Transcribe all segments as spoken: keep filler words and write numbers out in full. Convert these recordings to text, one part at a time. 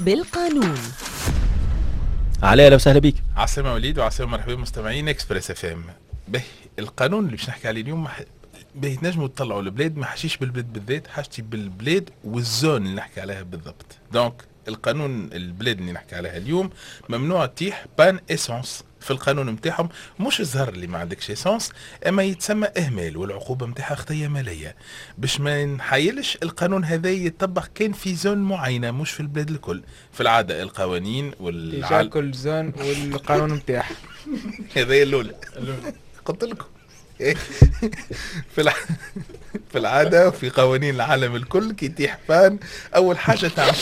بالقانون. علي اهلا وسهلا بك. عاصمة وليد وعاصمة مرحبا مستمعين اكسبريس اف ام. به القانون اللي باش نحكي عليه اليوم مح... به تنجموا تطلعوا البلاد، ما حشيش بالبلاد بالذات، حاجتي بالبلاد والزون اللي نحكي عليها بالضبط. دونك القانون البلاد اللي نحكي عليها اليوم ممنوع تيح بان اسونس في القانون نتاعهم، مش الزهر اللي ما عندكش اسونس، اما يتسمى اهمال والعقوبه نتاعها خطيه ماليه. باش ما نحايلش القانون هذا يطبق كان في زون معينه مش في البلاد الكل. في العاده القوانين والعال كل زون والقانون نتاعها هذا الاولى قلت لكم في الع... في العاده وفي قوانين العالم الكل كي تيح بان اول حاجه تعمل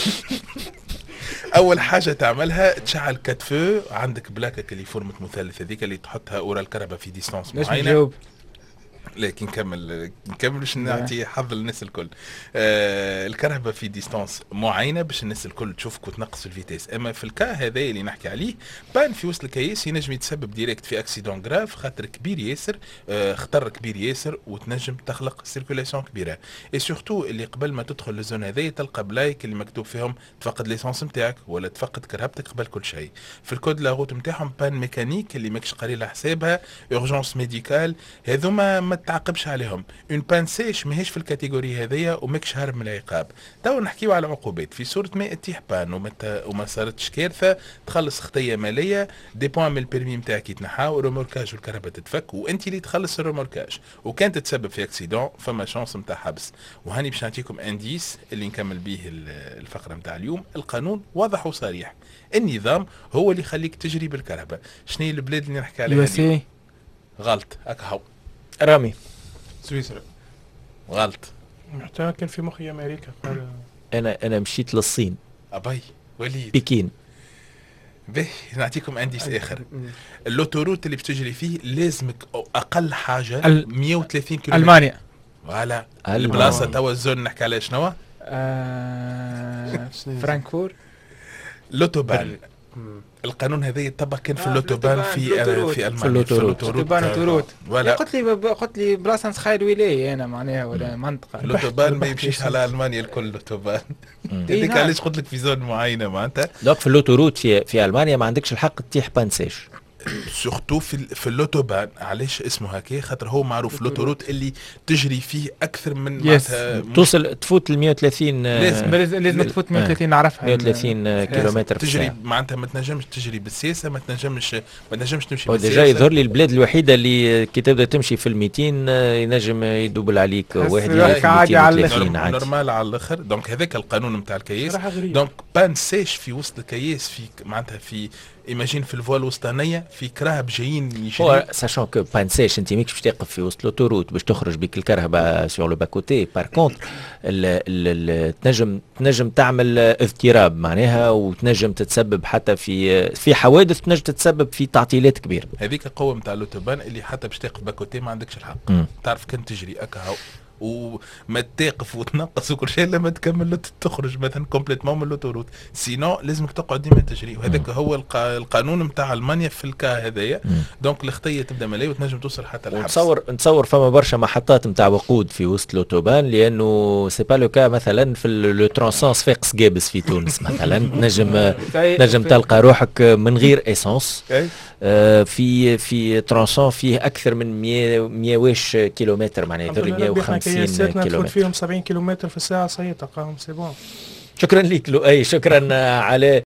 اول حاجه تعملها تشعل كتفو، عندك بلاكه اللي فورمه مثلث هذيك اللي تحطها ورا الكهرباء في ديستانس معينه. لكن نكمل نكمل باش نعطي حظ للناس الكل. آه الكهرباء في ديستانس معينه باش الناس الكل تشوفك وتنقص الفيتاس. اما في الكا هذا اللي نحكي عليه بان في وسط الكيس ينجم يتسبب ديريكت في اكسيدون غراف، خاطر كبير ياسر، آه خطر كبير ياسر، وتنجم تخلق سيركولاسيون كبيره. اي سورتو اللي قبل ما تدخل للزون هذه تلقى بلايك اللي مكتوب فيهم تفقد ليسونس نتاعك ولا تفقد كرهبتك قبل كل شيء. في الكود لاغوت نتاعهم بان ميكانيك اللي ماكش قاري لها حسابها، اورجونس ميديكال، هذوما ما تعاقبش عليهم. اون بان سيش ماهيش في الكاتيجوري هذيا وماكش هارب من العقاب. تو نحكيو على عقوبات في صوره ما تيح بان وما وما صارتش كارثه، تخلص خطيه ماليه، دي بوان من البيرمي نتاعك يتنحاو، والريموركاج والكهرباء تتفك، وانت اللي تخلص الريموركاج، وكانت تتسبب في اكسيدون فما شانس نتاع حبس. وهاني باش نعطيكم انديس اللي نكمل به الفقره نتاع اليوم. القانون واضح وصريح، النظام هو اللي يخليك تجري بالكهرباء. شنو هي البلاد اللي نحكي عليها اليوم؟ غلط هكا هو رامي سويسرا. غلط. محتاج كان في مخي امريكا. انا انا مشيت للصين. ابي وليد بكين. به نعطيكم انديس اخر. اللوتوروت اللي بتجري فيه لازمك اقل حاجه ال... مية وثلاثين كيلومتر. المانيا. فوالا البلاصه توا الزون نحكي عليها شنو؟ آه... فرانكفور. لوتوبان. القانون هذا يطبق كان في اللوتوبان في في المانيا. في اللوتوروت وتوروت. ولا قلت لي قلت لي بلاصه نسخايل ولايه انا معناها ولا منطقه. اللوتوبان ما يمشيش على المانيا الكل. اللوتوبان هذيك علاش قلت لك في زون معينه معناتها. دوك في اللوتوروت في في المانيا ما عندكش الحق تطيح بانسيش. سورتو في في اللوتوبان. علاش اسمه هكا؟ خاطر هو معروف لوتوروت اللي تجري فيه اكثر من معناتها توصل تفوت ال مية وثلاثين. لازم لازم تفوت مية وثلاثين نعرفها. مية وثلاثين كيلومتر في تجري معناتها ما تنجمش تجري بالسياسه، ما تنجمش ما تنجمش تمشي بالسياسه. ديجا يظهر لي البلاد الوحيده اللي كي تبدا تمشي في ال ميتين ينجم يدوبل عليك واحد عادي على نورمال على الاخر. دونك هذاك القانون نتاع الكياس. دونك بان سيش في وسط الكياس في معناتها في ايماجين في الفوال الوسطانيه في كراهب جايين يشري. هو ساشون كو بانسيش انت ماكش باش تقف في وسط لوتوروت باش تخرج بك الكهرباء سور لو باكوتي. بار كونتر تنجم تنجم تعمل اضطراب معناها، وتنجم تتسبب حتى في في حوادث، تنجم تتسبب في تعطيلات كبيره. هذيك القوه نتاع اللوتوبان اللي حتى باش تقف باكوتي ما عندكش الحق. م. تعرف كنت تجري اكا وما تقف وتنقص وكل شيء لما تكمل تخرج مثلا كومبليتمون من لوتوروت، سينو لازمك تقعد ديما تجري. وهذاك هو القانون نتاع المانيا في الكا هذايا. دونك الخطيه تبدا ملاي وتنجم توصل حتى الحبس. نتصور نتصور فما برشا محطات نتاع وقود في وسط لوتوبان، لانه سي با لو كا مثلا في لو ترونسون صفاقس جابس في تونس مثلا تنجم تنجم تلقى روحك من غير ايسونس في في ترونسون فيه اكثر من مية واش كيلومتر، معناها يدور مية وخمسين كيلومتر فيهم سبعين كيلومتر في الساعه صحيح تلقاهم سي بون. شكرا لك لؤي، شكرا على